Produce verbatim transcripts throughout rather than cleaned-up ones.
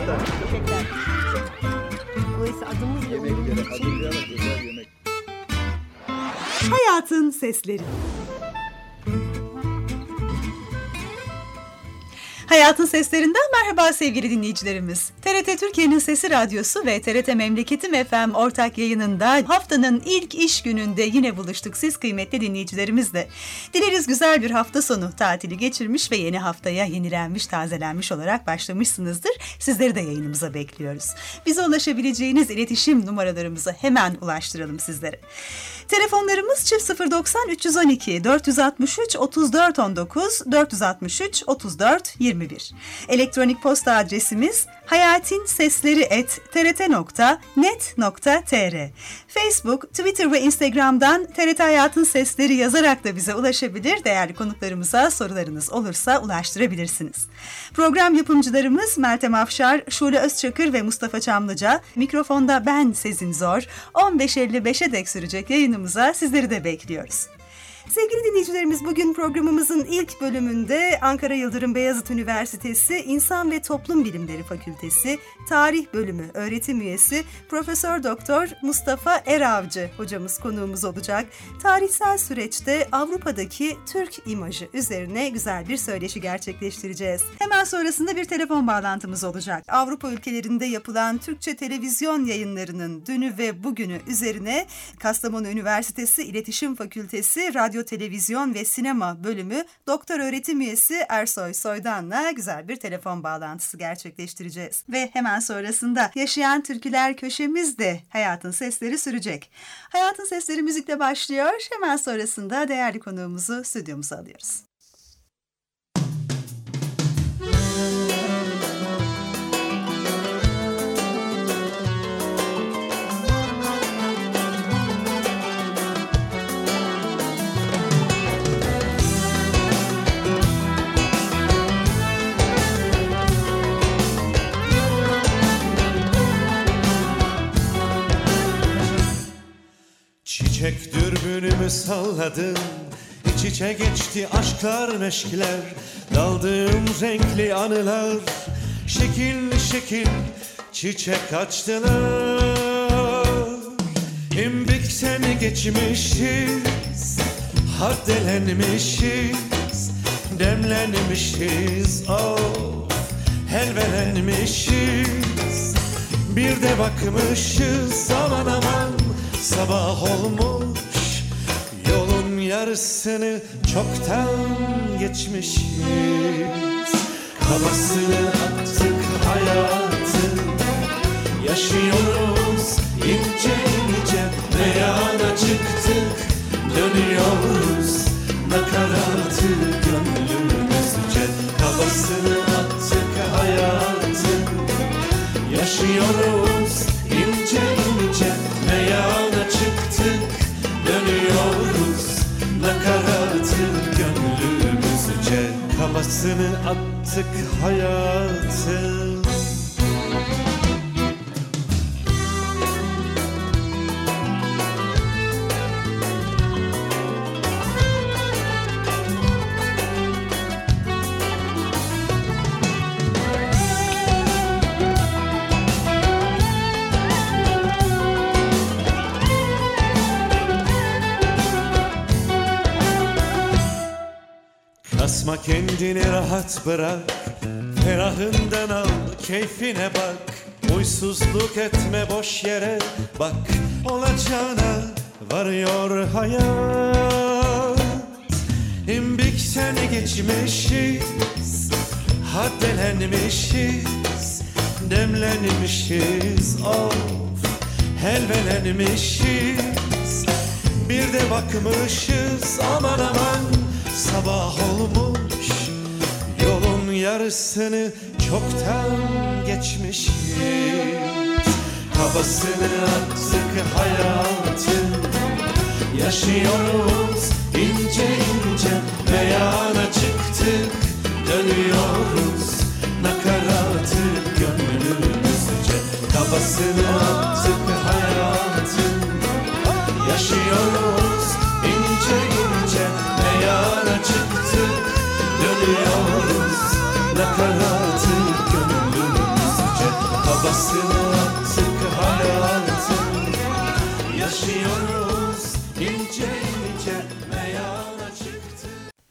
tane. Teşekkürler. Dolayısıyla adımız ve Yemekleri umduğumuz için hazırlayarak özel yemek. Hayatın Sesleri. Hayatın Seslerinden merhaba sevgili dinleyicilerimiz. T R T Türkiye'nin Sesi Radyosu ve T R T Memleketim F M ortak yayınında haftanın ilk iş gününde yine buluştuk siz kıymetli dinleyicilerimizle. Dileriz güzel bir hafta sonu tatili geçirmiş ve yeni haftaya yenilenmiş, tazelenmiş olarak başlamışsınızdır. Sizleri de yayınımıza bekliyoruz. Bize ulaşabileceğiniz iletişim numaralarımızı hemen ulaştıralım sizlere. Telefonlarımız çift sıfır doksan üç yüz on iki dört yüz altmış üç otuz dört on dokuz dört yüz altmış üç otuz dört yirmi bir. Elektronik posta adresimiz hayatinsesleri et t r t nokta net nokta t r. Facebook, Twitter ve Instagram'dan T R T Hayatın Sesleri yazarak da bize ulaşabilir. Değerli konuklarımıza sorularınız olursa ulaştırabilirsiniz. Program yapımcılarımız Meltem Afşar, Şule Özçakır ve Mustafa Çamlıca. Mikrofonda ben Sezin Zor. on beş elli beşe dek sürecek yayınımıza sizleri de bekliyoruz. Sevgili dinleyicilerimiz, bugün programımızın ilk bölümünde Ankara Yıldırım Beyazıt Üniversitesi İnsan ve Toplum Bilimleri Fakültesi Tarih Bölümü öğretim üyesi Profesör Doktor Mustafa Eravcı hocamız konuğumuz olacak. Tarihsel süreçte Avrupa'daki Türk imajı üzerine güzel bir söyleşi gerçekleştireceğiz. Hemen sonrasında bir telefon bağlantımız olacak. Avrupa ülkelerinde yapılan Türkçe televizyon yayınlarının dünü ve bugünü üzerine Kastamonu Üniversitesi İletişim Fakültesi Radyo Televizyon ve Sinema Bölümü Doktor Öğretim Üyesi Ersoy Soydan'la güzel bir telefon bağlantısı gerçekleştireceğiz. Ve hemen sonrasında Yaşayan Türküler köşemizde Hayatın Sesleri sürecek. Hayatın Sesleri müzikle başlıyor. Hemen sonrasında değerli konuğumuzu stüdyomuza alıyoruz. Çiçek dürbünümü salladım, iç içe geçti aşklar meşkler, daldığım renkli anılar, şekil şekil çiçek açtılar. İmbikten geçmişiz, haddelenmişiz, demlenmişiz, of, helvelenmişiz. Bir de bakmışız aman aman, sabah olmuş, yolun yarısını çoktan geçmişiz. Havasını attık hayatın, yaşıyoruz ince ince, meyana çıktık, dönüyoruz nakaratı gönlümüzce. Havasını attık hayatın, yaşıyoruz ince ince, meyana çıktık, dönüyoruz nakaratı gönlümüzce. Kafasını attık hayatın. Kasma kendini rahat bırak, ferahından al, keyfine bak. Uysuzluk etme boş yere, bak olacağına varıyor hayat. İmbikten geçmişiz, haddelenmişiz, demlenmişiz, of, helvelenmişiz. Bir de bakmışız aman aman, sabah olmuş, yolun yarısını çoktan geçmişiz. Havasını attık hayatın, yaşıyoruz ince ince, meyana çıktık, dönüyoruz nakaratı gönlümüzce. Havasını attık hayatın, yaşıyoruz ince ince, meyana çıktık, dönüyoruz nakaratı gönlümüzce. ince meyana çıktı.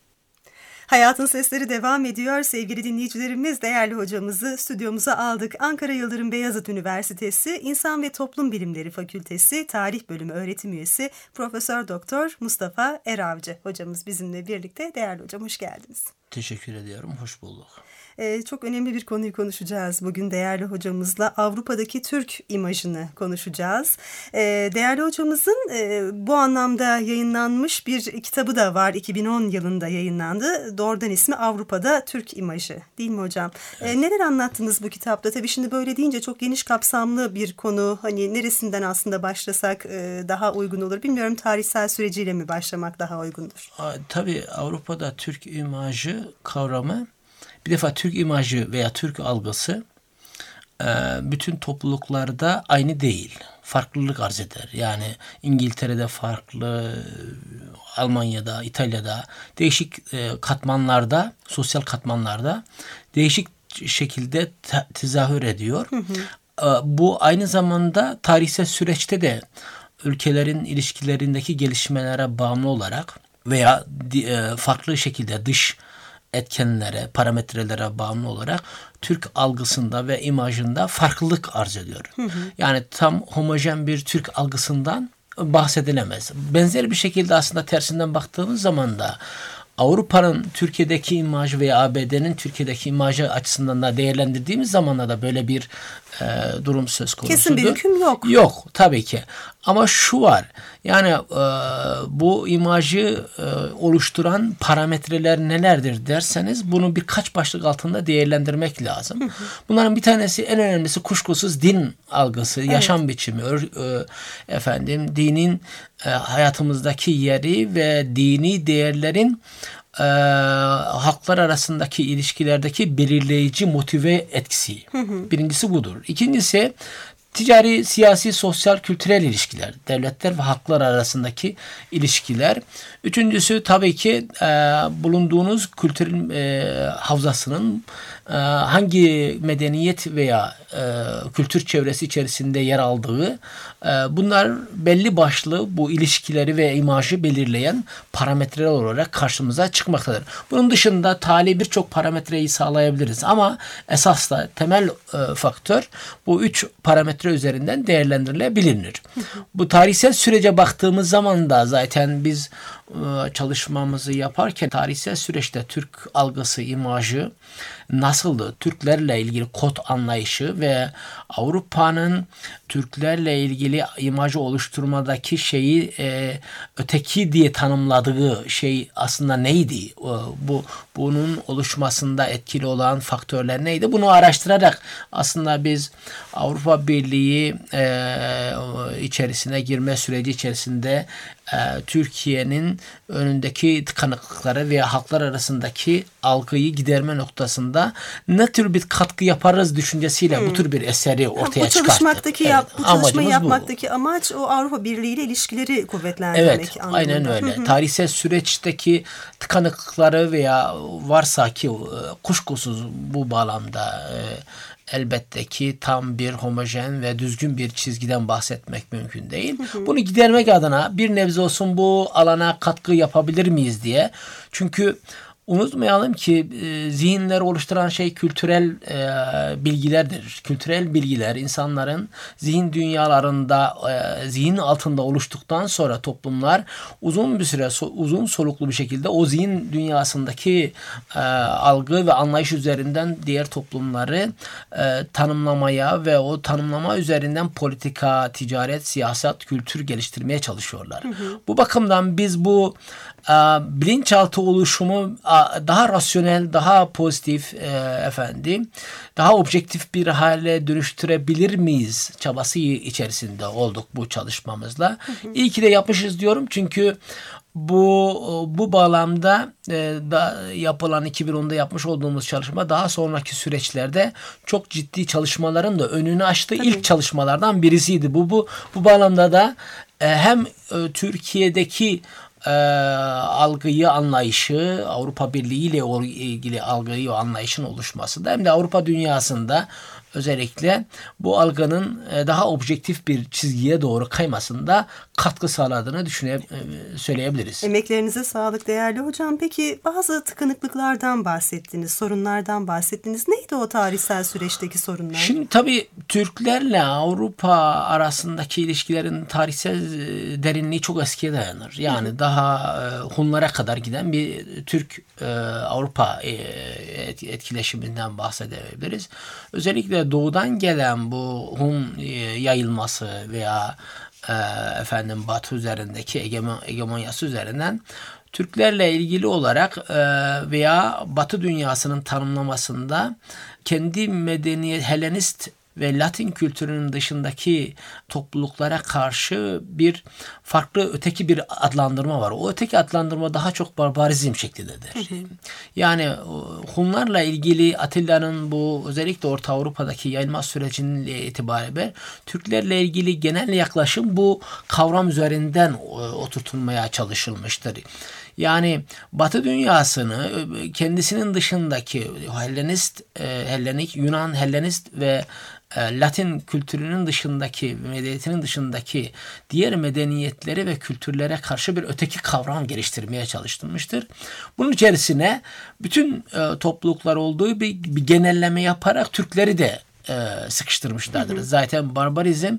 Hayatın Sesleri devam ediyor. Sevgili dinleyicilerimiz, değerli hocamızı stüdyomuza aldık. Ankara Yıldırım Beyazıt Üniversitesi İnsan ve Toplum Bilimleri Fakültesi Tarih Bölümü öğretim üyesi Profesör Doktor Mustafa Eravcı hocamız bizimle birlikte. Değerli hocam, hoş geldiniz. Teşekkür ediyorum, hoş bulduk. Ee, çok önemli bir konuyu konuşacağız bugün değerli hocamızla. Avrupa'daki Türk imajını konuşacağız. Ee, değerli hocamızın e, bu anlamda yayınlanmış bir kitabı da var. iki bin on yılında yayınlandı. Doğrudan ismi Avrupa'da Türk İmajı, değil mi hocam? Evet. Ee, neler anlattınız bu kitapta? Tabii şimdi böyle deyince çok geniş kapsamlı bir konu. Hani neresinden aslında başlasak e, daha uygun olur? Bilmiyorum, tarihsel süreciyle mi başlamak daha uygundur? Tabii Avrupa'da Türk imajı kavramı, bir defa Türk imajı veya Türk algısı bütün topluluklarda aynı değil. Farklılık arz eder. Yani İngiltere'de farklı, Almanya'da, İtalya'da değişik katmanlarda, sosyal katmanlarda değişik şekilde tezahür ediyor. Hı hı. Bu aynı zamanda tarihsel süreçte de ülkelerin ilişkilerindeki gelişmelere bağımlı olarak veya farklı şekilde dış etkenlere, parametrelere bağımlı olarak Türk algısında ve imajında farklılık arz ediyor. Hı hı. Yani tam homojen bir Türk algısından bahsedilemez. Benzer bir şekilde aslında tersinden baktığımız zaman da Avrupa'nın Türkiye'deki imajı veya A B D'nin Türkiye'deki imajı açısından da değerlendirdiğimiz zaman da böyle bir e, durum söz konusudur. Kesin bir hüküm yok. Yok tabii ki. Ama şu var. Yani e, bu imajı e, oluşturan parametreler nelerdir derseniz bunu birkaç başlık altında değerlendirmek lazım. Hı hı. Bunların bir tanesi, en önemlisi kuşkusuz din algısı, evet. Yaşam biçimi, e, efendim dinin e, hayatımızdaki yeri ve dini değerlerin e, halklar arasındaki ilişkilerdeki belirleyici motive etkisi. Hı hı. Birincisi budur. İkincisi ticari, siyasi, sosyal, kültürel ilişkiler, devletler ve halklar arasındaki ilişkiler. Üçüncüsü tabii ki e, bulunduğunuz kültür e, havzasının e, hangi medeniyet veya e, kültür çevresi içerisinde yer aldığı. E, bunlar belli başlı bu ilişkileri ve imajı belirleyen parametreler olarak karşımıza çıkmaktadır. Bunun dışında tali birçok parametreyi sağlayabiliriz ama esas da temel e, faktör bu üç parametre üzerinden değerlendirilebilir. Bu tarihsel sürece baktığımız zaman da zaten biz çalışmamızı yaparken tarihsel süreçte Türk algısı, imajı nasıldı? Türklerle ilgili kod anlayışı ve Avrupa'nın Türklerle ilgili imajı oluşturmadaki şeyi e, öteki diye tanımladığı şey aslında neydi? Bu bunun oluşmasında etkili olan faktörler neydi? Bunu araştırarak aslında biz Avrupa Birliği e, içerisine girme süreci içerisinde e, Türkiye'nin önündeki tıkanıklıkları veya halklar arasındaki algıyı giderme noktasında ne tür bir katkı yaparız düşüncesiyle hmm. bu tür bir eseri ortaya çıkarttık. Bu çalışmaktaki evet, yap, bu çalışmayı yapmaktaki bu. Amaç o Avrupa Birliği ile ilişkileri kuvvetlendirmek. Evet, anlamında. Aynen öyle. Tarihsel süreçteki tıkanıklıkları veya varsa ki kuşkusuz bu bağlamda elbette ki tam bir homojen ve düzgün bir çizgiden bahsetmek mümkün değil. Hı hı. Bunu gidermek adına bir nebze olsun bu alana katkı yapabilir miyiz diye. Çünkü unutmayalım ki e, zihinleri oluşturan şey kültürel e, bilgilerdir. Kültürel bilgiler insanların zihin dünyalarında, e, zihin altında oluştuktan sonra toplumlar uzun bir süre, so, uzun soluklu bir şekilde o zihin dünyasındaki e, algı ve anlayış üzerinden diğer toplumları e, tanımlamaya ve o tanımlama üzerinden politika, ticaret, siyaset, kültür geliştirmeye çalışıyorlar. Hı hı. Bu bakımdan biz bu e, bilinçaltı oluşumu daha rasyonel, daha pozitif e, efendim, daha objektif bir hale dönüştürebilir miyiz çabası içerisinde olduk bu çalışmamızla. Hı hı. İyi ki de yapmışız diyorum çünkü bu bu bağlamda e, da yapılan iki bin onda yapmış olduğumuz çalışma daha sonraki süreçlerde çok ciddi çalışmaların da önünü açtığı Tabii. ilk çalışmalardan birisiydi. Bu bu bu bağlamda da e, hem e, Türkiye'deki E, algıyı, anlayışı, Avrupa Birliği ile ilgili algıyı ve anlayışın oluşması da hem de Avrupa dünyasında özellikle bu algının e, daha objektif bir çizgiye doğru kaymasında katkı sağladığını düşüne, e, söyleyebiliriz. Emeklerinize sağlık değerli hocam. Peki bazı tıkanıklıklardan bahsettiniz, sorunlardan bahsettiniz. Neydi o tarihsel süreçteki sorunlar? Şimdi tabii Türklerle Avrupa arasındaki ilişkilerin tarihsel e, derinliği çok eskiye dayanır. Yani Hı. daha e, Hunlara kadar giden bir Türk e, Avrupa e, etkileşiminden bahsedebiliriz. Özellikle doğudan gelen bu Hun e, yayılması veya e, efendim Batı üzerindeki egemon, hegemonyası üzerinden Türklerle ilgili olarak e, veya Batı dünyasının tanımlamasında kendi medeniyet, Helenist ve Latin kültürünün dışındaki topluluklara karşı bir farklı öteki bir adlandırma var. O öteki adlandırma daha çok barbarizm şeklindedir. Hı hı. Yani Hunlarla ilgili Atilla'nın bu özellikle Orta Avrupa'daki yayılma sürecinin itibariyle Türklerle ilgili genel yaklaşım bu kavram üzerinden oturtulmaya çalışılmıştır. Yani Batı dünyasını kendisinin dışındaki Hellenist, Hellenik, Yunan, Hellenist ve Latin kültürünün dışındaki, medeniyetinin dışındaki diğer medeniyetleri ve kültürlere karşı bir öteki kavram geliştirmeye çalışılmıştır. Bunun içerisine bütün e, topluluklar olduğu bir, bir genelleme yaparak Türkleri de e, sıkıştırmışlardır. Hı hı. Zaten barbarizm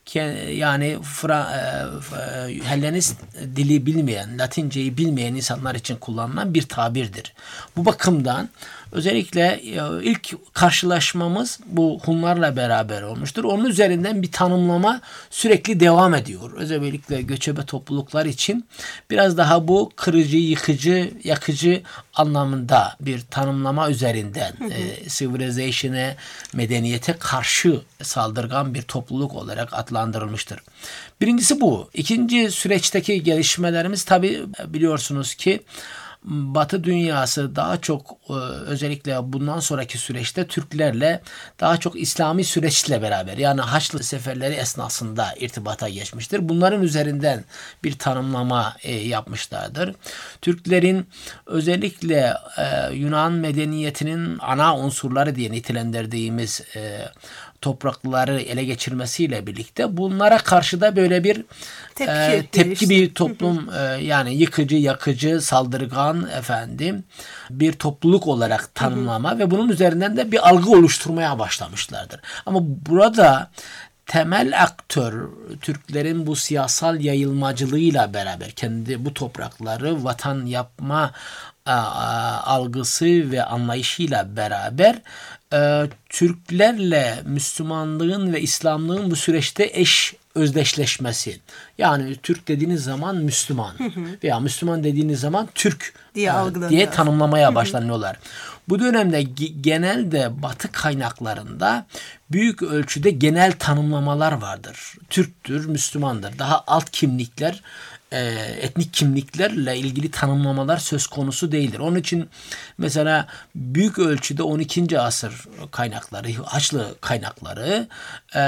yani Fra, e, Hellenist dili bilmeyen, Latinceyi bilmeyen insanlar için kullanılan bir tabirdir. Bu bakımdan özellikle ilk karşılaşmamız bu Hunlarla beraber olmuştur. Onun üzerinden bir tanımlama sürekli devam ediyor. Özellikle göçebe topluluklar için biraz daha bu kırıcı, yıkıcı, yakıcı anlamında bir tanımlama üzerinden hı hı. e, civilization'e, medeniyete karşı saldırgan bir topluluk olarak adlandırılmıştır. Birincisi bu. İkinci süreçteki gelişmelerimiz tabii biliyorsunuz ki Batı dünyası daha çok özellikle bundan sonraki süreçte Türklerle daha çok İslami süreçle beraber yani Haçlı seferleri esnasında irtibata geçmiştir. Bunların üzerinden bir tanımlama yapmışlardır. Türklerin özellikle Yunan medeniyetinin ana unsurları diye nitelendirdiğimiz toprakları ele geçirmesiyle birlikte bunlara karşı da böyle bir tepki, e, tepki bir toplum e, yani yıkıcı, yakıcı, saldırgan efendim bir topluluk olarak tanımlama hı hı. ve bunun üzerinden de bir algı oluşturmaya başlamışlardır. Ama burada temel aktör Türklerin bu siyasal yayılmacılığıyla beraber kendi bu toprakları vatan yapma a, a, algısı ve anlayışıyla beraber e, Türklerle Müslümanlığın ve İslamlığın bu süreçte eş özdeşleşmesi. Yani Türk dediğiniz zaman Müslüman hı hı. veya Müslüman dediğiniz zaman Türk diye, e, diye tanımlamaya başlanıyorlar. Hı hı. Bu dönemde genelde Batı kaynaklarında büyük ölçüde genel tanımlamalar vardır. Türktür, Müslümandır. Daha alt kimlikler, e, etnik kimliklerle ilgili tanımlamalar söz konusu değildir. Onun için mesela büyük ölçüde on ikinci asır kaynakları, Haçlı kaynakları e, e,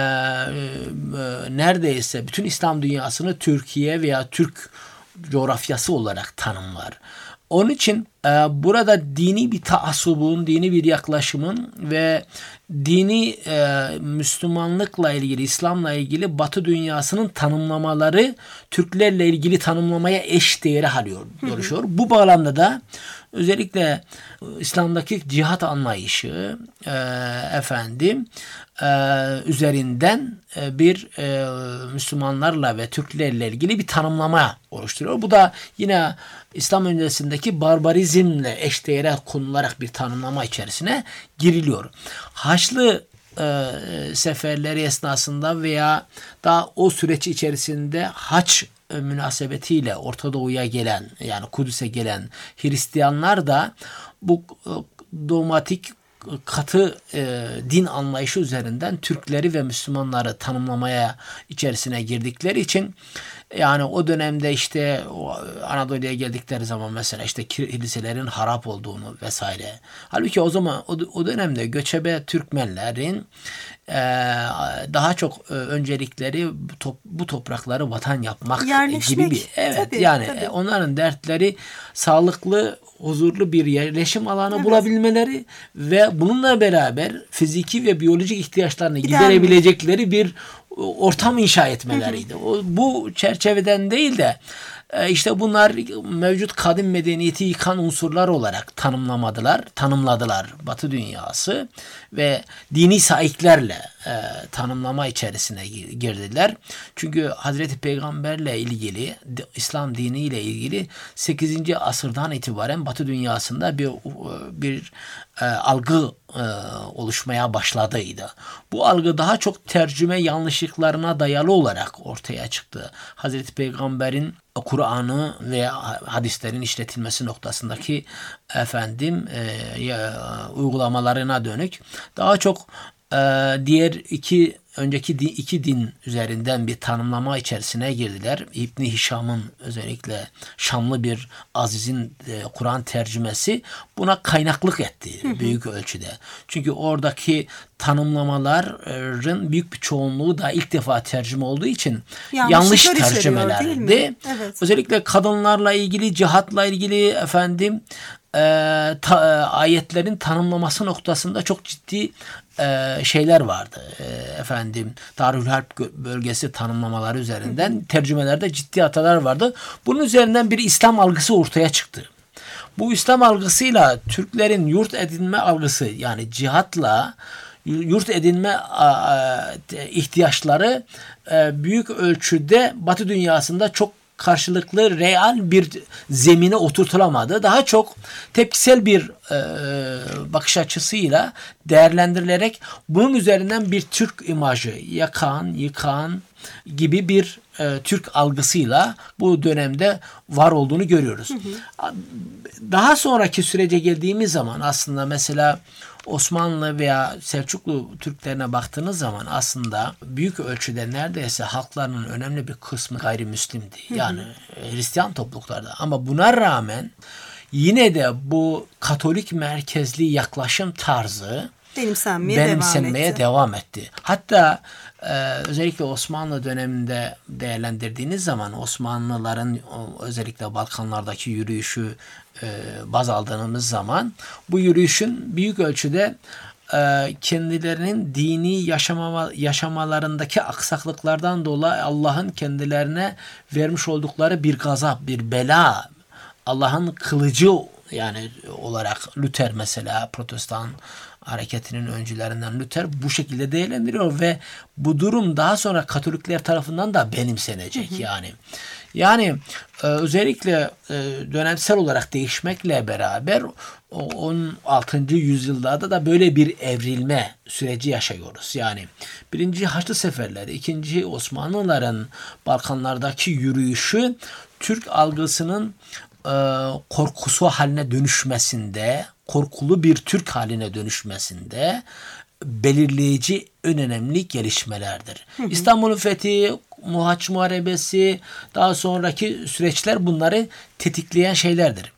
neredeyse bütün İslam dünyasını Türkiye veya Türk coğrafyası olarak tanımlar. Onun için e, burada dini bir taassubun, dini bir yaklaşımın ve dini e, Müslümanlıkla ilgili, İslam'la ilgili Batı dünyasının tanımlamaları Türklerle ilgili tanımlamaya eş değeri alıyor, görüşüyor. Bu bağlamda da özellikle İslam'daki cihat anlayışı e, efendim e, üzerinden e, bir e, Müslümanlarla ve Türklerle ilgili bir tanımlama oluşturuyor. Bu da yine İslam öncesindeki barbarizmle eşdeğer konularak bir tanımlama içerisine giriliyor. Haçlı e, seferleri esnasında veya daha o süreç içerisinde haç e, münasebetiyle Orta Doğu'ya gelen yani Kudüs'e gelen Hristiyanlar da bu e, dogmatik katı e, din anlayışı üzerinden Türkleri ve Müslümanları tanımlamaya içerisine girdikleri için Yani o dönemde işte o Anadolu'ya geldikleri zaman mesela işte kiliselerin harap olduğunu vesaire. Halbuki o zaman o, o dönemde göçebe Türkmenlerin e, daha çok e, öncelikleri bu, top, bu toprakları vatan yapmak Yerleşmek, gibi bir evet tabii, yani tabii. onların dertleri sağlıklı, huzurlu bir yerleşim alanı Evet. bulabilmeleri ve bununla beraber fiziki ve biyolojik ihtiyaçlarını Gidermek. giderebilecekleri bir ortam inşa etmeleriydi. O, bu çerçeveden değil de e, işte bunlar mevcut kadim medeniyeti yıkan unsurlar olarak tanımlamadılar, tanımladılar Batı dünyası ve dini saiklerle e, tanımlama içerisine girdiler. Çünkü Hazreti Peygamberle ilgili, İslam diniyle ilgili sekizinci asırdan itibaren Batı dünyasında bir bir e, algı e, oluşmaya başladıydı. Bu algı daha çok tercüme yanlışlıklarına dayalı olarak ortaya çıktı. Hazreti Peygamber'in Kur'an'ı ve hadislerin işletilmesi noktasındaki efendim e, uygulamalarına dönük daha çok e, diğer iki önceki din, iki din üzerinden bir tanımlama içerisine girdiler. İbn-i Hişam'ın özellikle Şamlı bir azizin e, Kur'an tercümesi buna kaynaklık etti hı hı. büyük ölçüde. Çünkü oradaki tanımlamaların büyük bir çoğunluğu da ilk defa tercüme olduğu için yanlış tercümelerdi. Evet. Özellikle kadınlarla ilgili, cihatla ilgili efendim e, ta, ayetlerin tanımlaması noktasında çok ciddi e, şeyler vardı. E, efendim Darülharp bölgesi tanımlamaları üzerinden hı hı. tercümelerde ciddi hatalar vardı. Bunun üzerinden bir İslam algısı ortaya çıktı. Bu İslam algısıyla Türklerin yurt edinme algısı yani cihatla yurt edinme ihtiyaçları büyük ölçüde Batı dünyasında çok karşılıklı real bir zemine oturtulamadı. Daha çok tepkisel bir e, bakış açısıyla değerlendirilerek bunun üzerinden bir Türk imajı, yakan, yıkan gibi bir e, Türk algısıyla bu dönemde var olduğunu görüyoruz. Hı hı. Daha sonraki sürece geldiğimiz zaman aslında mesela Osmanlı veya Selçuklu Türklerine baktığınız zaman aslında büyük ölçüde neredeyse halklarının önemli bir kısmı gayrimüslimdi. Yani Hristiyan topluluklarda. Ama buna rağmen yine de bu Katolik merkezli yaklaşım tarzı benimsenmeye, benimsenmeye devam etti. devam etti. Hatta e, özellikle Osmanlı döneminde değerlendirdiğiniz zaman Osmanlıların özellikle Balkanlardaki yürüyüşü e, baz aldığımız zaman bu yürüyüşün büyük ölçüde e, kendilerinin dini yaşamama, yaşamalarındaki aksaklıklardan dolayı Allah'ın kendilerine vermiş oldukları bir gazap, bir bela, Allah'ın kılıcı yani olarak Luther mesela Protestan hareketinin öncülerinden Luther bu şekilde değerlendiriyor ve bu durum daha sonra Katolikler tarafından da benimsenecek. Hı hı. Yani yani e, özellikle e, dönemsel olarak değişmekle beraber on altıncı yüzyılda da böyle bir evrilme süreci yaşıyoruz. Yani birinci Haçlı Seferleri, ikinci Osmanlıların Balkanlardaki yürüyüşü Türk algısının e, korkusu haline dönüşmesinde, korkulu bir Türk haline dönüşmesinde belirleyici en önemli gelişmelerdir. Hı hı. İstanbul'un fethi, Haç Muharebesi, daha sonraki süreçler bunları tetikleyen şeylerdir.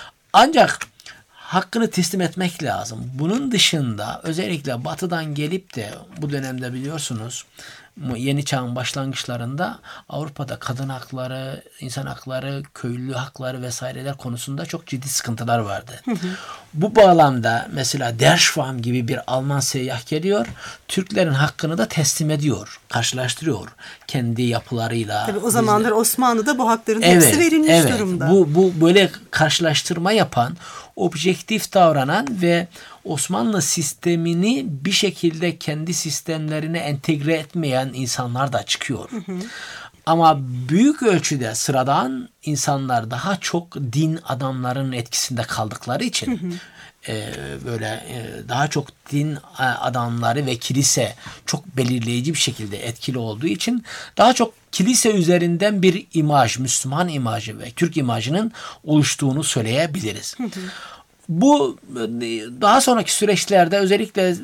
Ancak hakkını teslim etmek lazım. Bunun dışında özellikle Batı'dan gelip de bu dönemde biliyorsunuz yeni çağın başlangıçlarında Avrupa'da kadın hakları, insan hakları, köylü hakları vesaireler konusunda çok ciddi sıkıntılar vardı. Hı hı. Bu bağlamda mesela Der Schwarm gibi bir Alman seyyah geliyor, Türklerin hakkını da teslim ediyor, karşılaştırıyor kendi yapılarıyla. Tabii o zamanlar Bizde... Osmanlı'da bu hakların evet, hepsi verilmiş evet. durumda. Bu, bu böyle karşılaştırma yapan, objektif davranan ve Osmanlı sistemini bir şekilde kendi sistemlerine entegre etmeyen insanlar da çıkıyor. Hı hı. Ama büyük ölçüde sıradan insanlar daha çok din adamlarının etkisinde kaldıkları için hı hı. E, böyle e, daha çok din adamları ve kilise çok belirleyici bir şekilde etkili olduğu için daha çok kilise üzerinden bir imaj, Müslüman imajı ve Türk imajının oluştuğunu söyleyebiliriz. Hı hı. Bu daha sonraki süreçlerde özellikle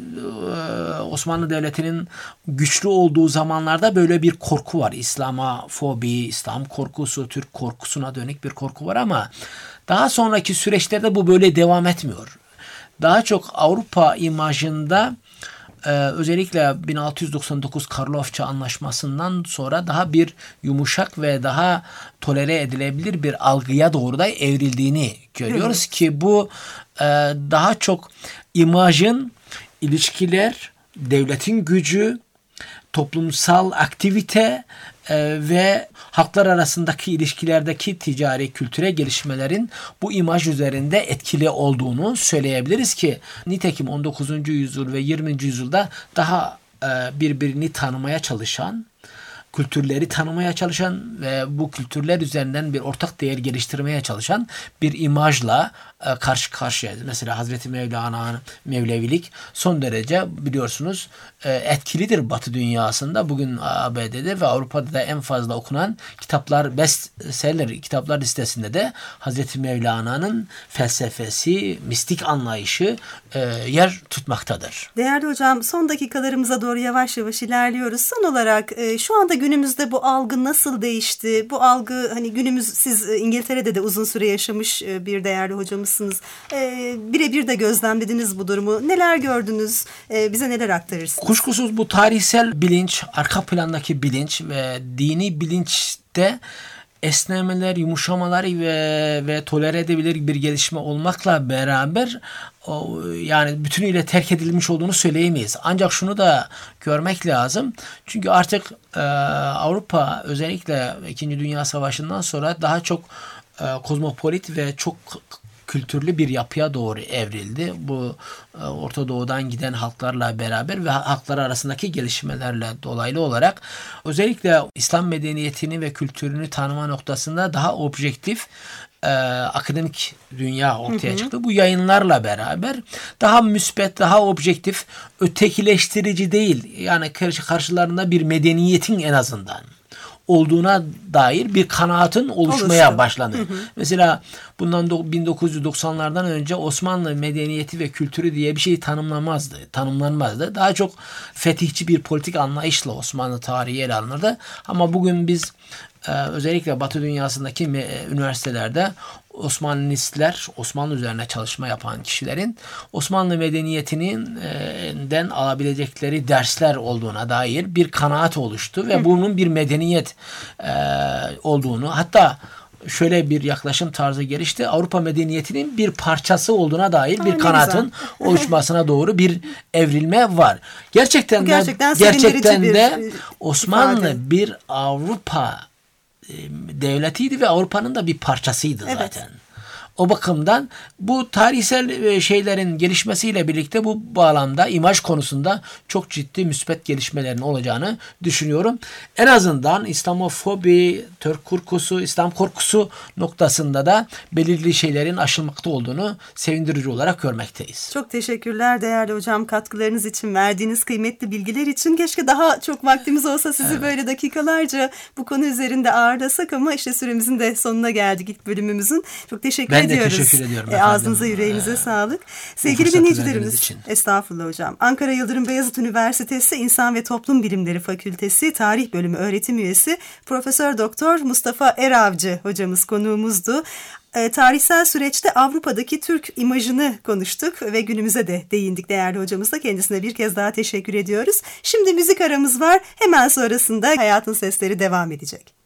Osmanlı Devleti'nin güçlü olduğu zamanlarda böyle bir korku var. İslamofobi, İslam korkusu, Türk korkusuna dönük bir korku var ama daha sonraki süreçlerde bu böyle devam etmiyor. Daha çok Avrupa imajında Ee, özellikle bin altı yüz doksan dokuz Karlofça Anlaşması'ndan sonra daha bir yumuşak ve daha tolere edilebilir bir algıya doğru da evrildiğini görüyoruz evet. ki bu e, daha çok imajın ilişkiler, devletin gücü, toplumsal aktivite e, ve halklar arasındaki ilişkilerdeki ticari kültüre gelişmelerin bu imaj üzerinde etkili olduğunu söyleyebiliriz ki nitekim on dokuzuncu yüzyıl ve yirminci yüzyılda daha e, birbirini tanımaya çalışan, kültürleri tanımaya çalışan ve bu kültürler üzerinden bir ortak değer geliştirmeye çalışan bir imajla e, karşı karşıyayız. Mesela Hazreti Mevlana'nın Mevlevilik son derece biliyorsunuz e, etkilidir Batı dünyasında. Bugün A B D'de ve Avrupa'da da en fazla okunan kitaplar, bestseller kitaplar listesinde de Hazreti Mevlana'nın felsefesi, mistik anlayışı e, yer tutmaktadır. Değerli hocam, son dakikalarımıza doğru yavaş yavaş ilerliyoruz. Son olarak e, şu anda günümüzde bu algı nasıl değişti? Bu algı hani günümüz siz İngiltere'de de uzun süre yaşamış bir değerli hocamızsınız. E, birebir de gözlemlediniz bu durumu. Neler gördünüz? E, bize neler aktarırsınız? Kuşkusuz bu tarihsel bilinç, arka plandaki bilinç ve dini bilinçte esnemeler, yumuşamalar ve ve tolere edebilir bir gelişme olmakla beraber o, yani bütünüyle terk edilmiş olduğunu söyleyemeyiz. Ancak şunu da görmek lazım. Çünkü artık e, Avrupa özellikle İkinci Dünya Savaşı'ndan sonra daha çok e, kozmopolit ve çok kültürlü bir yapıya doğru evrildi. Bu Orta Doğu'dan giden halklarla beraber ve halklar arasındaki gelişmelerle dolaylı olarak özellikle İslam medeniyetini ve kültürünü tanıma noktasında daha objektif e, akademik dünya ortaya hı hı. çıktı. Bu yayınlarla beraber daha müspet, daha objektif, ötekileştirici değil. Yani karşılarında bir medeniyetin en azından olduğuna dair bir kanaatin oluşmaya Oluştu. başlandı. Hı hı. Mesela bundan bin dokuz yüz doksanlardan önce Osmanlı medeniyeti ve kültürü diye bir şey tanımlanmazdı. Tanımlanmazdı. Daha çok fetihçi bir politik anlayışla Osmanlı tarihi ele alınırdı. Ama bugün biz e, özellikle Batı dünyasındaki e, üniversitelerde Osmanlistler, Osmanlı üzerine çalışma yapan kişilerin Osmanlı medeniyetinden alabilecekleri dersler olduğuna dair bir kanaat oluştu ve Hı. bunun bir medeniyet e, olduğunu, hatta şöyle bir yaklaşım tarzı gelişti. Avrupa medeniyetinin bir parçası olduğuna dair bir kanaatin oluşmasına doğru bir evrilme var. Gerçekten de gerçekten, gerçekten de bir Osmanlı ifade. bir Avrupa devletiydi ve Avrupa'nın da bir parçasıydı evet. zaten. O bakımdan bu tarihsel şeylerin gelişmesiyle birlikte bu bağlamda imaj konusunda çok ciddi müspet gelişmelerin olacağını düşünüyorum. En azından İslamofobi, Türk korkusu, İslam korkusu noktasında da belirli şeylerin aşılmakta olduğunu sevindirici olarak görmekteyiz. Çok teşekkürler değerli hocam, katkılarınız için, verdiğiniz kıymetli bilgiler için. Keşke daha çok vaktimiz olsa sizi evet. böyle dakikalarca bu konu üzerinde ağırlasak ama işte süremizin de sonuna geldik ilk bölümümüzün. Çok teşekkür ederim. Ben de teşekkür ediyorum. E, ağzınıza yüreğinize ee, sağlık. Sevgili dinleyicilerimiz, estağfurullah hocam. Ankara Yıldırım Beyazıt Üniversitesi İnsan ve Toplum Bilimleri Fakültesi Tarih Bölümü öğretim üyesi Profesör Doktor Mustafa Eravcı hocamız konuğumuzdu. E, tarihsel süreçte Avrupa'daki Türk imajını konuştuk ve günümüze de değindik değerli hocamızla. Kendisine bir kez daha teşekkür ediyoruz. Şimdi müzik aramız var. Hemen sonrasında Hayatın Sesleri devam edecek.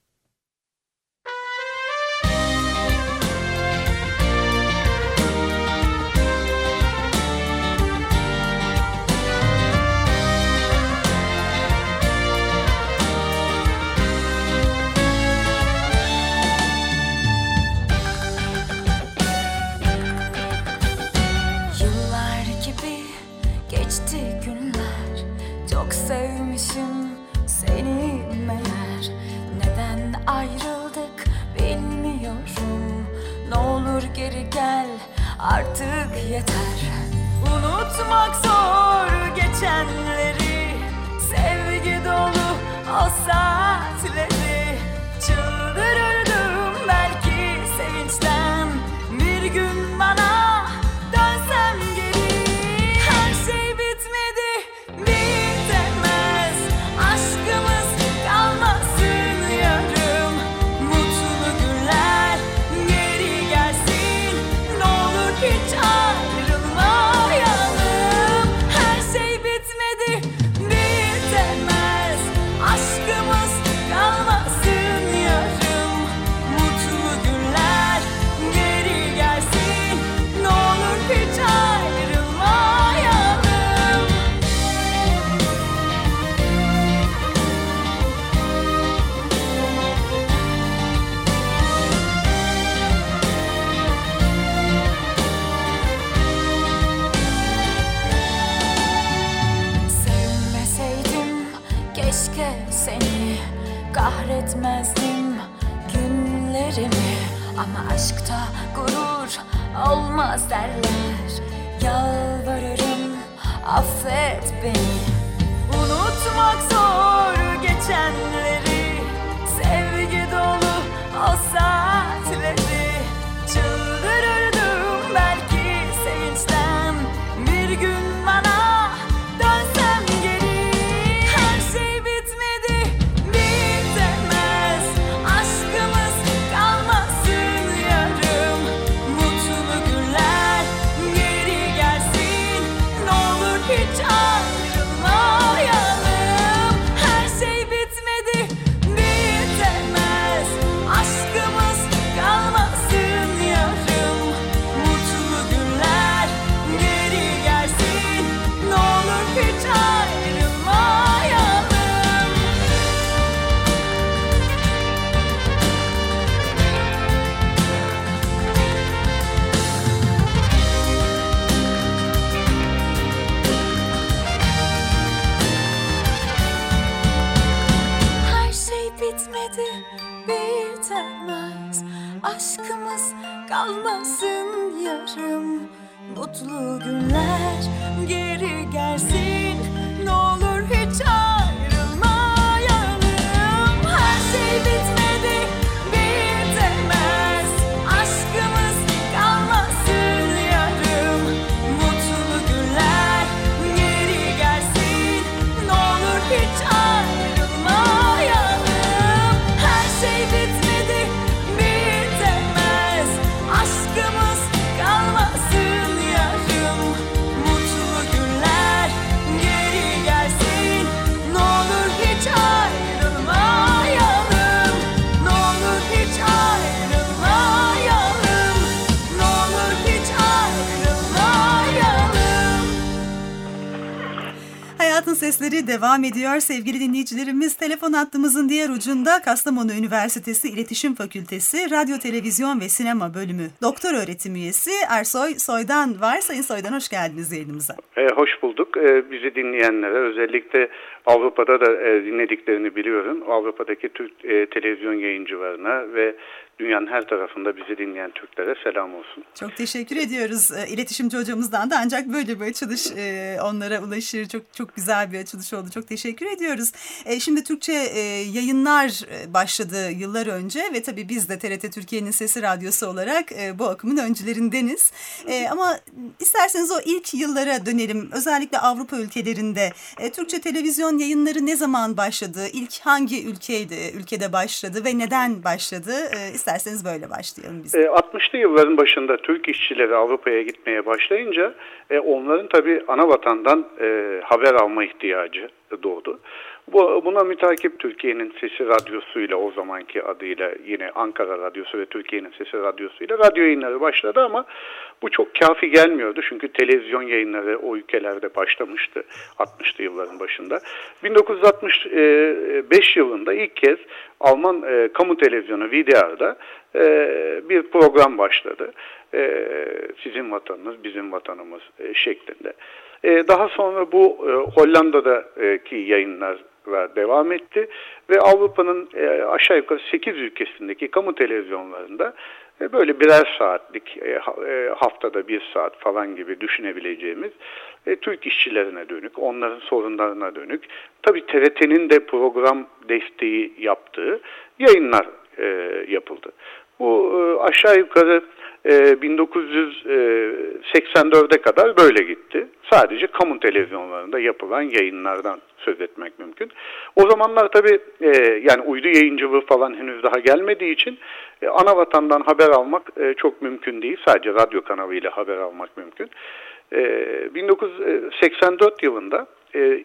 Sevmişim seni meğer, neden ayrıldık bilmiyorum. Ne olur geri gel artık yeter. Unutmak zor geçenleri, sevgi dolu o saatleri. Çıldırırdım belki sevinçten, bir gün bana Ama aşkta gurur olmaz derler. Yalvarırım affet beni. Unutmak zor geçenleri, sevgi dolu o saatleri. Çıldırırdım belki sevinçten, bir gün bana dönsem geri. Her şey bitmedi, bitemez, aşkımız kalmasın yarım. Mutlu günler geri gelsin, ne olur hiç ayrılmayalım. Her şey bitmedi, bitemez, aşkımız kalmasın yarım. Mutlu günler geri gelsin, ne olur hiç ayrılmayalım. Her şey bitmedi, bitemez, aşkımız kalmasın yarım. Mutlu günler geri gelsin, ne olur hiç ayrılmayalım. Her şey bitmedi, bitemez, aşkımız kalmasın yarım. Mutlu günler geri gelsin, ne olur hiç ayrılmayalım. Her şey bitmedi, bitemez, aşkımız kalmasın yarım. Mutlu günler geri gelsin, ne olur hiç ayrılmayalım. Ne olur hiç ayrılmayalım. Ne olur hiç ayrılmayalım. Hayatın Sesleri devam ediyor sevgili dinleyicilerimiz. Telefon hattımızın diğer ucunda Kastamonu Üniversitesi İletişim Fakültesi Radyo, Televizyon ve Sinema Bölümü Doktor Öğretim Üyesi Ersoy Soydan var. Sayın Soydan, hoş geldiniz yayınımıza. E, hoş bulduk. E, bizi dinleyenlere, özellikle Avrupa'da da e, dinlediklerini biliyorum. Avrupa'daki Türk e, televizyon yayıncılarına ve dünyanın her tarafında bizi dinleyen Türklere selam olsun. Çok teşekkür ediyoruz. E, İletişimci hocamızdan da ancak böyle bir açılış e, onlara ulaşır. Çok çok güzel bir açılış oldu. Çok teşekkür ediyoruz. E, şimdi Türkçe e, yayınlar başladı yıllar önce ve tabii biz de T R T Türkiye'nin Sesi Radyosu olarak e, bu akımın öncülerindeniz. E, ama isterseniz o ilk yıllara dönelim. Özellikle Avrupa ülkelerinde e, Türkçe televizyon yayınları ne zaman başladı? İlk hangi ülkeydi, ülkede başladı ve neden başladı? E, isterseniz böyle başlayalım biz. E, altmışlı yılların başında Türk işçileri Avrupa'ya gitmeye başlayınca e, onların tabii ana vatandan e, haber alma ihtiyacı doğdu. Bu, buna mütakip Türkiye'nin Sesi Radyosu'yla, o zamanki adıyla yine Ankara Radyosu ve Türkiye'nin Sesi Radyosu'yla radyo yayınları başladı ama bu çok kafi gelmiyordu. Çünkü televizyon yayınları o ülkelerde başlamıştı altmışlı yılların başında. bin dokuz yüz altmış beş yılında ilk kez Alman e, kamu televizyonu V D R'da e, bir program başladı. E, sizin vatanınız, bizim vatanımız e, şeklinde. E, daha sonra bu e, Hollanda'daki yayınlar devam etti ve Avrupa'nın e, aşağı yukarı sekiz ülkesindeki kamu televizyonlarında e, böyle birer saatlik e, haftada bir saat falan gibi düşünebileceğimiz e, Türk işçilerine dönük, onların sorunlarına dönük, tabii T R T'nin de program desteği yaptığı yayınlar e, yapıldı. Bu e, aşağı yukarı e, bin dokuz yüz seksen dörde kadar böyle gitti. Sadece kamu televizyonlarında yapılan yayınlardan söz etmek mümkün. O zamanlar tabii e, yani uydu yayıncılığı falan henüz daha gelmediği için e, ana vatandan haber almak e, çok mümkün değil. Sadece radyo kanalıyla haber almak mümkün. E, bin dokuz yüz seksen dört yılında e,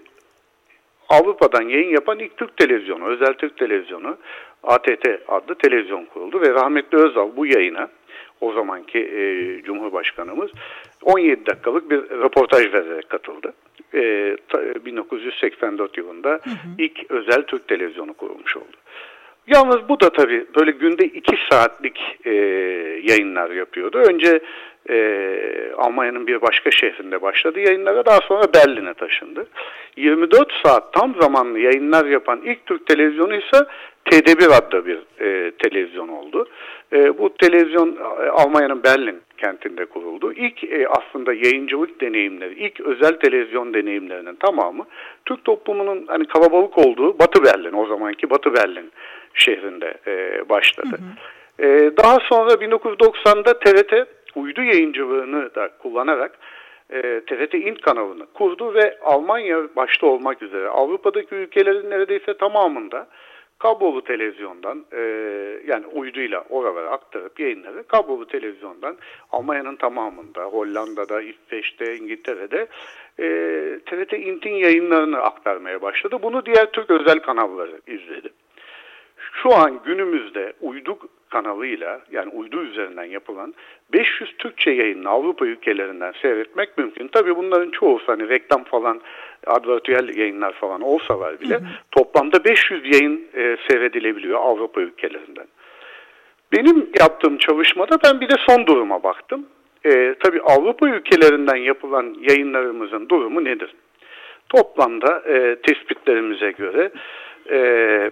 Avrupa'dan yayın yapan ilk Türk televizyonu, özel Türk televizyonu A T T adlı televizyon kuruldu ve rahmetli Özal bu yayına, o zamanki e, Cumhurbaşkanımız on yedi dakikalık bir röportaj vererek katıldı. E, ta, bin dokuz yüz seksen dört yılında hı hı. ilk özel Türk televizyonu kurulmuş oldu. Yalnız bu da tabii böyle günde iki saatlik e, yayınlar yapıyordu. Önce e, Almanya'nın bir başka şehrinde başladı yayınlara, daha sonra Berlin'e taşındı. yirmi dört saat tam zamanlı yayınlar yapan ilk Türk televizyonu ise T D bir adlı bir e, televizyon oldu. E, bu televizyon e, Almanya'nın Berlin kentinde kuruldu. İlk e, aslında yayıncılık deneyimleri, ilk özel televizyon deneyimlerinin tamamı Türk toplumunun hani kalabalık olduğu Batı Berlin, o zamanki Batı Berlin şehrinde e, başladı. Hı hı. E, daha sonra bin dokuz yüz doksanda T R T uydu yayıncılığını da kullanarak e, T R T İnt kanalını kurdu ve Almanya başta olmak üzere Avrupa'daki ülkelerin neredeyse tamamında kablolu televizyondan e, yani uyduyla oralara aktarıp yayınları kablolu televizyondan Almanya'nın tamamında, Hollanda'da, İsveç'te, İngiltere'de e, T R T İnt'in yayınlarını aktarmaya başladı. Bunu diğer Türk özel kanalları izledi. Şu an günümüzde uydu kanalıyla yani uydu üzerinden yapılan beş yüz Türkçe yayını Avrupa ülkelerinden seyretmek mümkün. Tabii bunların çoğu hani reklam falan, advertüel yayınlar falan olsalar bile hı hı. toplamda beş yüz yayın e, seyredilebiliyor Avrupa ülkelerinden. Benim yaptığım çalışmada ben bir de son duruma baktım. E, tabii Avrupa ülkelerinden yapılan yayınlarımızın durumu nedir? Toplamda e, tespitlerimize göre e,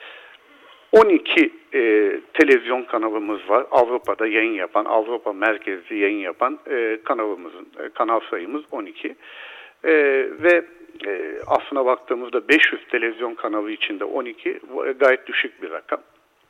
on iki e, televizyon kanalımız var. Avrupa'da yayın yapan, Avrupa merkezli yayın yapan e, kanalımızın e, kanal sayımız on iki. E, ve e, aslına baktığımızda beş yüz televizyon kanalı içinde on iki e, gayet düşük bir rakam.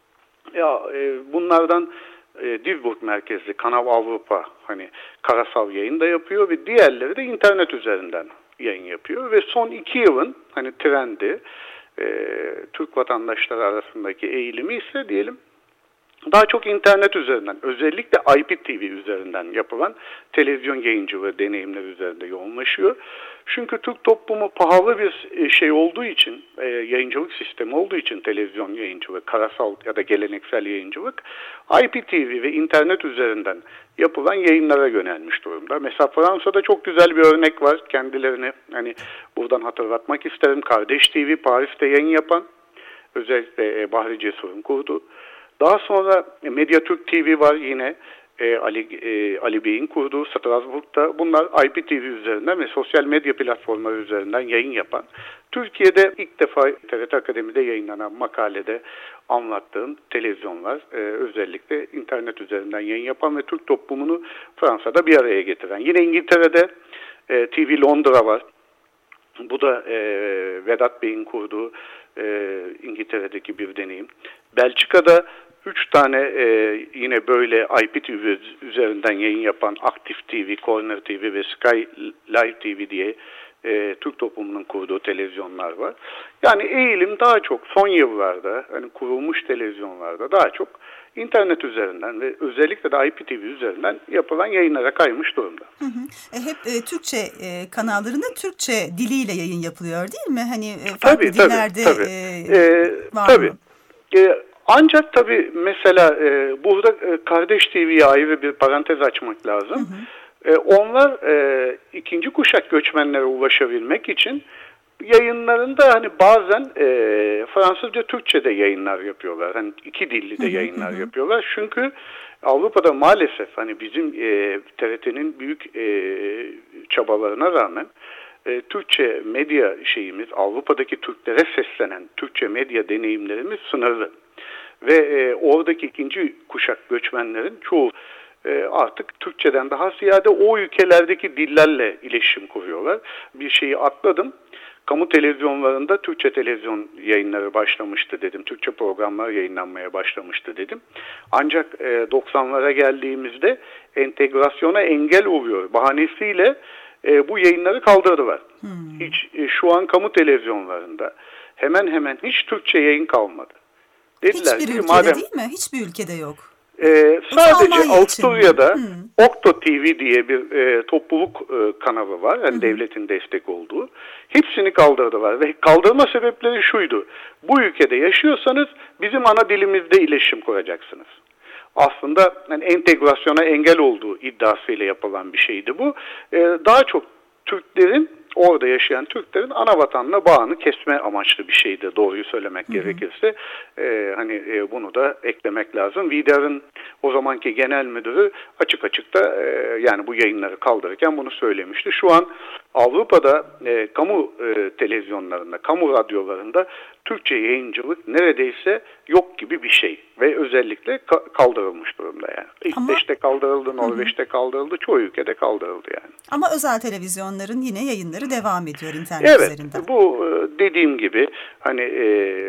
Ya e, bunlardan e, Duisburg merkezli Kanal Avrupa hani karasal yayın da yapıyor ve diğerleri de internet üzerinden yayın yapıyor ve son iki yılın hani trendi Ee, Türk vatandaşları arasındaki eğilimi ise diyelim daha çok internet üzerinden, özellikle I P T V üzerinden yapılan televizyon yayıncılığı deneyimleri üzerinde yoğunlaşıyor. Çünkü Türk toplumu pahalı bir şey olduğu için, e, yayıncılık sistemi olduğu için televizyon yayıncılığı, karasal ya da geleneksel yayıncılık I P T V ve internet üzerinden yapılan yayınlara yönelmiş durumda. Mesela Fransa'da çok güzel bir örnek var. Kendilerini hani buradan hatırlatmak isterim. Kardeş T V Paris'te yayın yapan, özellikle Bahri Cesur'un kurduğu. Daha sonra Mediatürk T V var yine e, Ali e, Ali Bey'in kurduğu Strasbourg'da. Bunlar I P T V üzerinden ve sosyal medya platformları üzerinden yayın yapan. Türkiye'de ilk defa T R T Akademi'de yayınlanan makalede anlattığım televizyonlar e, özellikle internet üzerinden yayın yapan ve Türk toplumunu Fransa'da bir araya getiren. Yine İngiltere'de e, T V Londra var. Bu da e, Vedat Bey'in kurduğu e, İngiltere'deki bir deneyim. Belçika'da üç tane e, yine böyle I P T V üzerinden yayın yapan Aktif T V, Corner T V ve Sky Live T V diye e, Türk toplumunun kurduğu televizyonlar var. Yani eğilim daha çok son yıllarda hani kurulmuş televizyonlarda daha çok internet üzerinden ve özellikle de I P T V üzerinden yapılan yayınlara kaymış durumda. Hı hı. E, hep e, Türkçe e, kanallarında Türkçe diliyle yayın yapılıyor değil mi? Hani e, farklı tabii, dillerde tabii, tabii. E, ee, var tabii. mı? E, ancak tabii mesela e, burada e, Kardeş T V'ye ayrı bir parantez açmak lazım. Hı hı. E, onlar e, ikinci kuşak göçmenlere ulaşabilmek için yayınlarında hani bazen e, Fransızca, Türkçe de yayınlar yapıyorlar. Hani iki dilli de yayınlar yapıyorlar. Çünkü Avrupa'da maalesef hani bizim e, T R T'nin büyük e, çabalarına rağmen e, Türkçe medya şeyimiz, Avrupa'daki Türklere seslenen Türkçe medya deneyimlerimiz sınırlı. Ve e, oradaki ikinci kuşak göçmenlerin çoğu e, artık Türkçeden daha ziyade o ülkelerdeki dillerle iletişim kuruyorlar. Bir şeyi atladım. Kamu televizyonlarında Türkçe televizyon yayınları başlamıştı dedim. Türkçe programlar yayınlanmaya başlamıştı dedim. Ancak e, doksanlara geldiğimizde entegrasyona engel oluyor bahanesiyle e, bu yayınları kaldırdılar. Hmm. Hiç e, şu an kamu televizyonlarında hemen hemen hiç Türkçe yayın kalmadı. Dediler Hiçbir ki, ülkede madem, değil mi? Hiçbir ülkede yok. Ee, sadece Avusturya'da hmm. Okto T V diye bir e, topluluk e, kanalı var. Yani hmm. devletin destek olduğu. Hepsini kaldırdılar ve kaldırma sebepleri şuydu. Bu ülkede yaşıyorsanız bizim ana dilimizde iletişim kuracaksınız. Aslında yani entegrasyona engel olduğu iddiasıyla yapılan bir şeydi bu. E, daha çok Türklerin, orada yaşayan Türklerin ana vatanla bağını kesme amaçlı bir şeydi, doğruyu söylemek hı hı. gerekirse. Ee, hani e, bunu da eklemek lazım. V D R'ın o zamanki genel müdürü açık açık da e, yani bu yayınları kaldırırken bunu söylemişti. Şu an Avrupa'da e, kamu e, televizyonlarında, kamu radyolarında Türkçe yayıncılık neredeyse yok gibi bir şey ve özellikle ka- kaldırılmış durumda yani. İsveç'te kaldırıldı, Norveç'te kaldırıldı, çoğu ülkede kaldırıldı yani. Ama özel televizyonların yine yayınları devam ediyor internet evet, üzerinden. Evet, bu dediğim gibi hani e,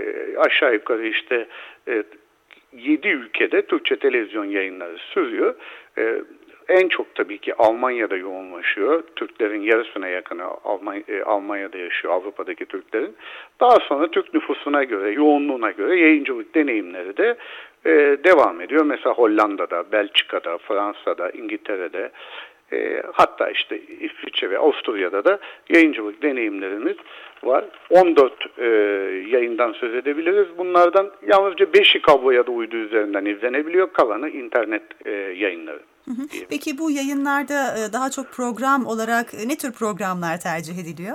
aşağı yukarı işte e, yedi ülkede Türkçe televizyon yayınları sürüyor. E, En çok tabii ki Almanya'da yoğunlaşıyor. Türklerin yarısına yakını Almanya, Almanya'da yaşıyor, Avrupa'daki Türklerin. Daha sonra Türk nüfusuna göre, yoğunluğuna göre yayıncılık deneyimleri de e, devam ediyor. Mesela Hollanda'da, Belçika'da, Fransa'da, İngiltere'de, e, hatta işte İsviçre ve Avusturya'da da yayıncılık deneyimlerimiz var. on dört e, yayından söz edebiliriz. Bunlardan yalnızca beşi kablo ya da uydu üzerinden izlenebiliyor. Kalanı internet e, yayınları. Peki bu yayınlarda daha çok program olarak ne tür programlar tercih ediliyor?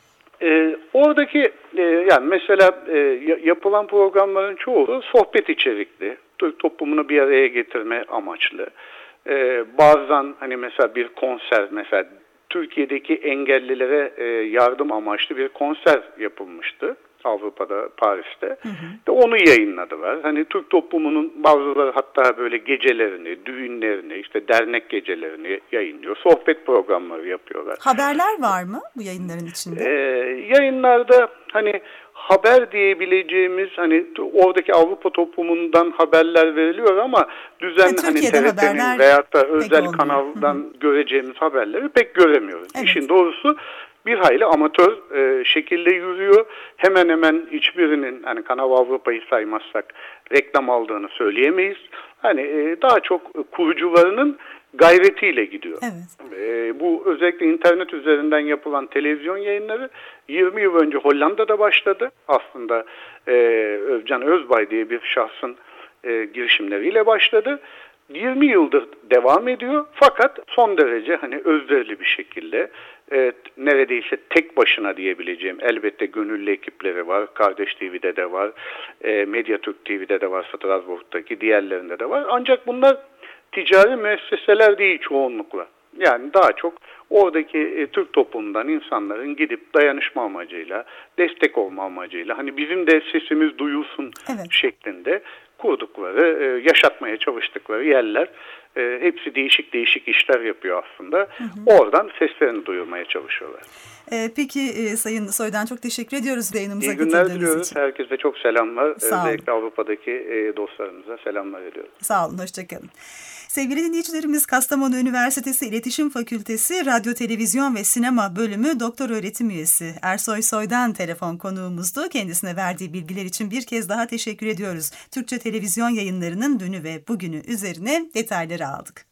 Ee, oradaki e, yani mesela e, yapılan programların çoğu sohbet içerikli, Türk toplumunu bir araya getirme amaçlı. Ee, bazen hani mesela bir konser, mesela Türkiye'deki engellilere e, yardım amaçlı bir konser yapılmıştı. Avrupa'da, Paris'te. Hı hı. Onu yayınladılar. Hani Türk toplumunun bazıları hatta böyle gecelerini, düğünlerini, işte dernek gecelerini yayınlıyor. Sohbet programları yapıyorlar. Haberler var mı bu yayınların içinde? Ee, yayınlarda hani haber diyebileceğimiz, hani oradaki Avrupa toplumundan haberler veriliyor ama düzenli hani T R T'nin veyahut da özel kanaldan Hı-hı. göreceğimiz haberleri pek göremiyoruz. Evet. İşin doğrusu bir hayli amatör e, şekilde yürüyor. Hemen hemen hiçbirinin, hani Kanal Avrupa'yı saymazsak, reklam aldığını söyleyemeyiz. Hani e, daha çok kurucularının gayretiyle gidiyor. Evet. E, bu özellikle internet üzerinden yapılan televizyon yayınları yirmi yıl önce Hollanda'da başladı. Aslında e, Özcan Özbay diye bir şahsın e, girişimleriyle başladı. yirmi yıldır devam ediyor fakat son derece hani özverili bir şekilde, evet, neredeyse tek başına diyebileceğim, elbette gönüllü ekipleri var, Kardeş T V'de de var, e, Mediatürk T V'de de var, Strasbourg'daki diğerlerinde de var. Ancak bunlar ticari müesseseler değil çoğunlukla. Yani daha çok oradaki e, Türk toplumundan insanların gidip dayanışma amacıyla, destek olma amacıyla, hani bizim de sesimiz duyulsun evet. şeklinde kurdukları, e, yaşatmaya çalıştıkları yerler. E, hepsi değişik değişik işler yapıyor aslında. Hı hı. Oradan seslerini duyurmaya çalışıyorlar. E, peki e, Sayın Soydan çok teşekkür ediyoruz yayınımıza katıldığınız için. İyi günler diliyoruz. Herkese çok selamlar. Özellikle Avrupa'daki e, dostlarımıza selamlar ediyoruz. Sağ olun, hoşçakalın. Sevgili dinleyicilerimiz, Kastamonu Üniversitesi İletişim Fakültesi Radyo, Televizyon ve Sinema Bölümü Doktor Öğretim Üyesi Ersoy Soydan telefon konuğumuzdu. Kendisine verdiği bilgiler için bir kez daha teşekkür ediyoruz. Türkçe televizyon yayınlarının dünü ve bugünü üzerine detayları aldık.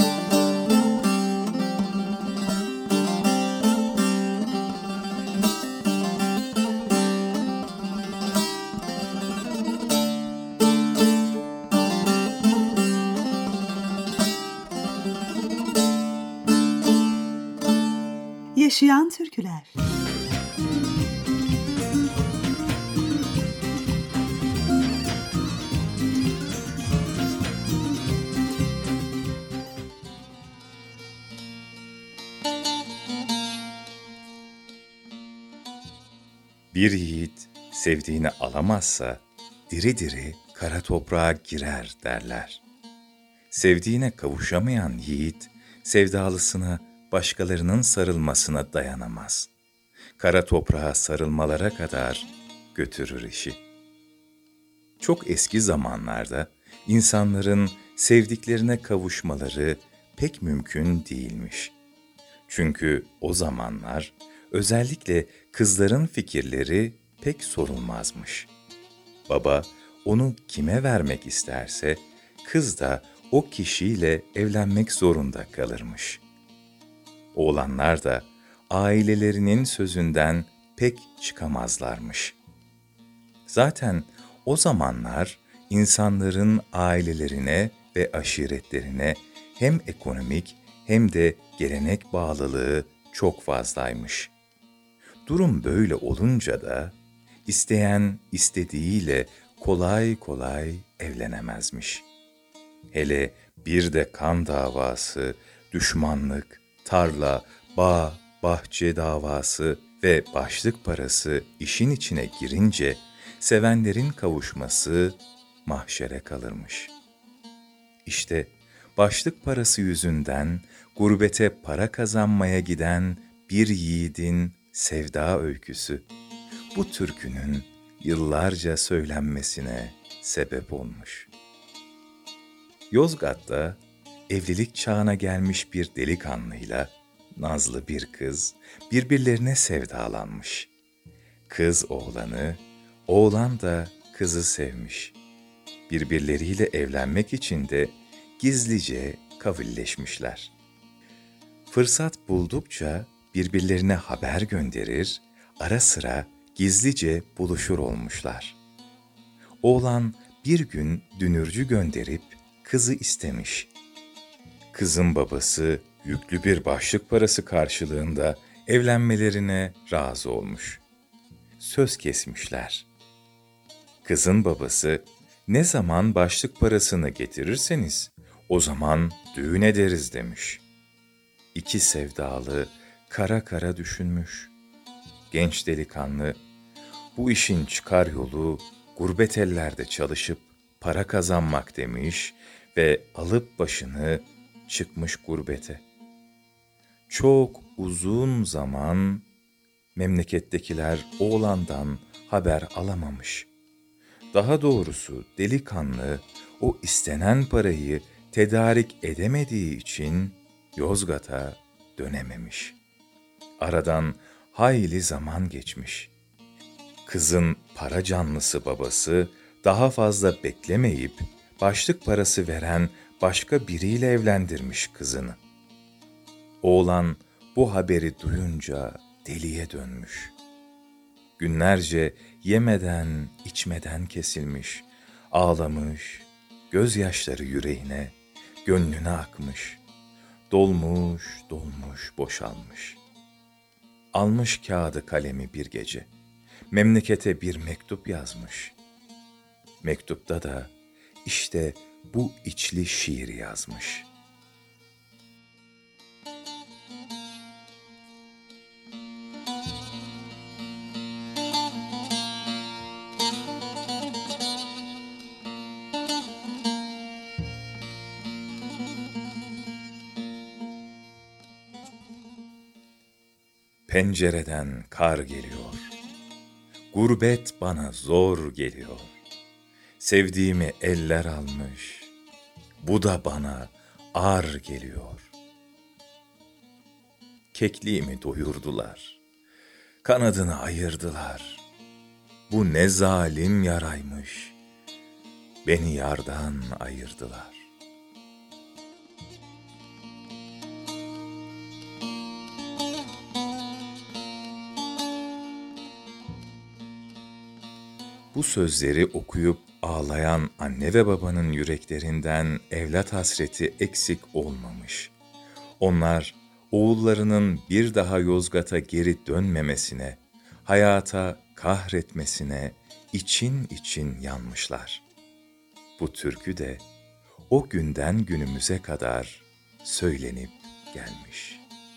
Yaşayan türküler. Bir yiğit sevdiğini alamazsa diri diri kara toprağa girer derler. Sevdiğine kavuşamayan yiğit sevdalısına başkalarının sarılmasına dayanamaz. Kara toprağa sarılmalara kadar götürür işi. Çok eski zamanlarda insanların sevdiklerine kavuşmaları pek mümkün değilmiş. Çünkü o zamanlar özellikle kızların fikirleri pek sorulmazmış. Baba onu kime vermek isterse kız da o kişiyle evlenmek zorunda kalırmış. Oğlanlar da ailelerinin sözünden pek çıkamazlarmış. Zaten o zamanlar insanların ailelerine ve aşiretlerine hem ekonomik hem de gelenek bağlılığı çok fazlaymış. Durum böyle olunca da isteyen istediğiyle kolay kolay evlenemezmiş. Hele bir de kan davası, düşmanlık, tarla, bağ, bahçe davası ve başlık parası işin içine girince sevenlerin kavuşması mahşere kalırmış. İşte başlık parası yüzünden gurbete para kazanmaya giden bir yiğidin sevda öyküsü bu türkünün yıllarca söylenmesine sebep olmuş. Yozgat'ta evlilik çağına gelmiş bir delikanlıyla nazlı bir kız birbirlerine sevdalanmış. Kız oğlanı, oğlan da kızı sevmiş. Birbirleriyle evlenmek için de gizlice kavilleşmişler. Fırsat buldukça birbirlerine haber gönderir, ara sıra gizlice buluşur olmuşlar. Oğlan bir gün dünürcü gönderip kızı istemiş. Kızın babası yüklü bir başlık parası karşılığında evlenmelerine razı olmuş. Söz kesmişler. Kızın babası, ne zaman başlık parasını getirirseniz o zaman düğün ederiz demiş. İki sevdalı kara kara düşünmüş. Genç delikanlı, bu işin çıkar yolu gurbet ellerde çalışıp para kazanmak demiş ve alıp başını çıkmış gurbete. Çok uzun zaman memlekettekiler oğlandan haber alamamış. Daha doğrusu delikanlı o istenen parayı tedarik edemediği için Yozgat'a dönememiş. Aradan hayli zaman geçmiş. Kızın para canlısı babası daha fazla beklemeyip başlık parası veren başka biriyle evlendirmiş kızını. Oğlan bu haberi duyunca deliye dönmüş. Günlerce yemeden, içmeden kesilmiş, ağlamış, gözyaşları yüreğine, gönlüne akmış, dolmuş, dolmuş, boşalmış. Almış kağıdı kalemi bir gece, memlekete bir mektup yazmış. Mektupta da işte bu içli şiir yazmış. Pencereden kar geliyor, gurbet bana zor geliyor. Sevdiğimi eller almış, bu da bana ağır geliyor. Kekliğimi doyurdular, kanadını ayırdılar. Bu ne zalim yaraymış, beni yardan ayırdılar. Bu sözleri okuyup ağlayan anne ve babanın yüreklerinden evlat hasreti eksik olmamış. Onlar oğullarının bir daha Yozgat'a geri dönmemesine, hayata kahretmesine için için yanmışlar. Bu türkü de o günden günümüze kadar söylenip gelmiş.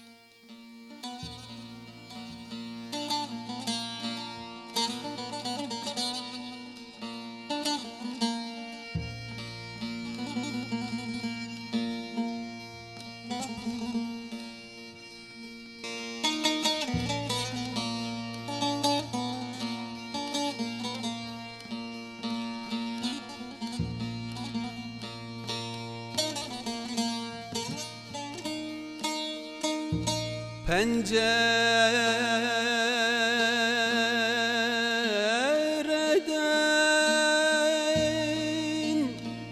Pencereden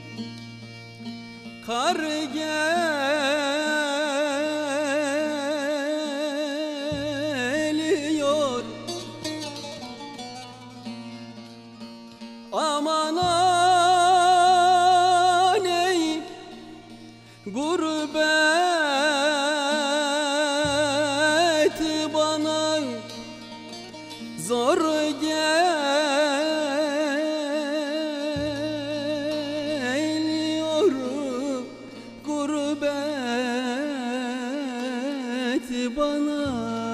kar geliyor, aman ey gurbet zor geliyor, gurbet bana.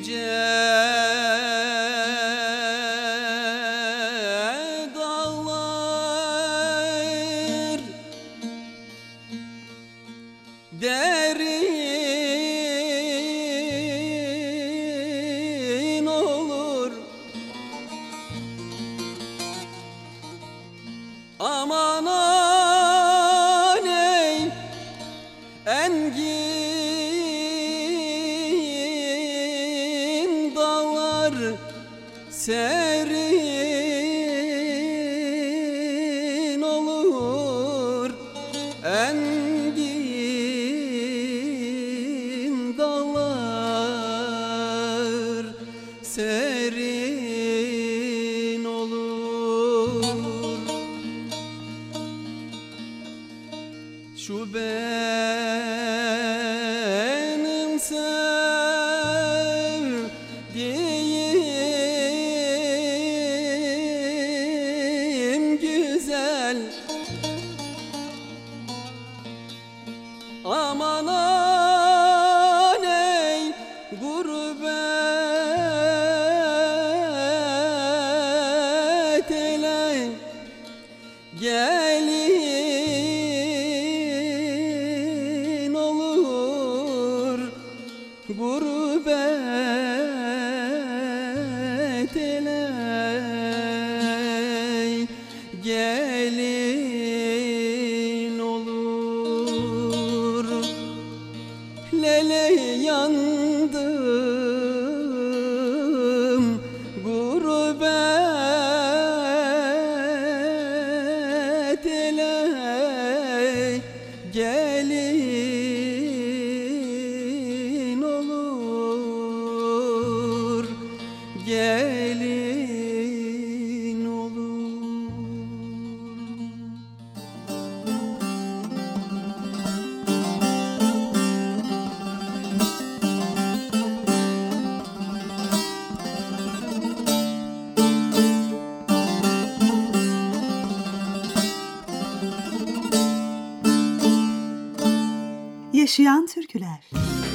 dağlar derin olur. Aman ey engin dağlar serin olur. Engin dağlar serin olur. Şu benim sevdiğim güzel. Aman ey gurbet ele gelin olur. Gurbet ele gelin olur. Lele yandım gurbet ele gelin olur. Gelin olur. Yaşayan türküler.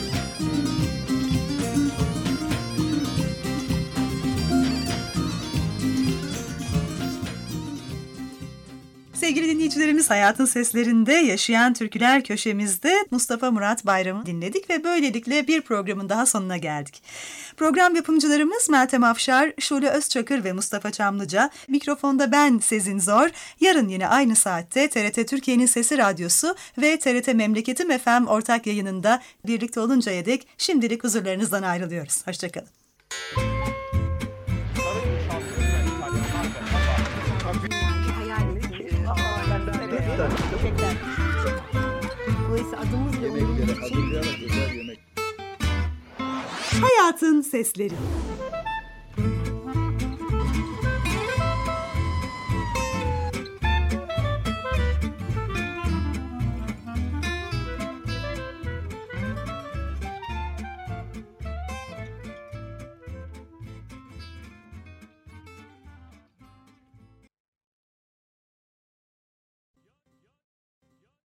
Sevgili dinleyicilerimiz, Hayatın Seslerinde Yaşayan Türküler köşemizde Mustafa Murat Bayram'ı dinledik ve böylelikle bir programın daha sonuna geldik. Program yapımcılarımız Meltem Afşar, Şule Özçakır ve Mustafa Çamlıca. Mikrofonda ben Sezin Zor. Yarın yine aynı saatte T R T Türkiye'nin Sesi Radyosu ve T R T Memleketim F M ortak yayınında birlikte oluncaya dek şimdilik huzurlarınızdan ayrılıyoruz. Hoşçakalın. Dolayısıyla adımız bile umurumda değil. Hayatın Sesleri.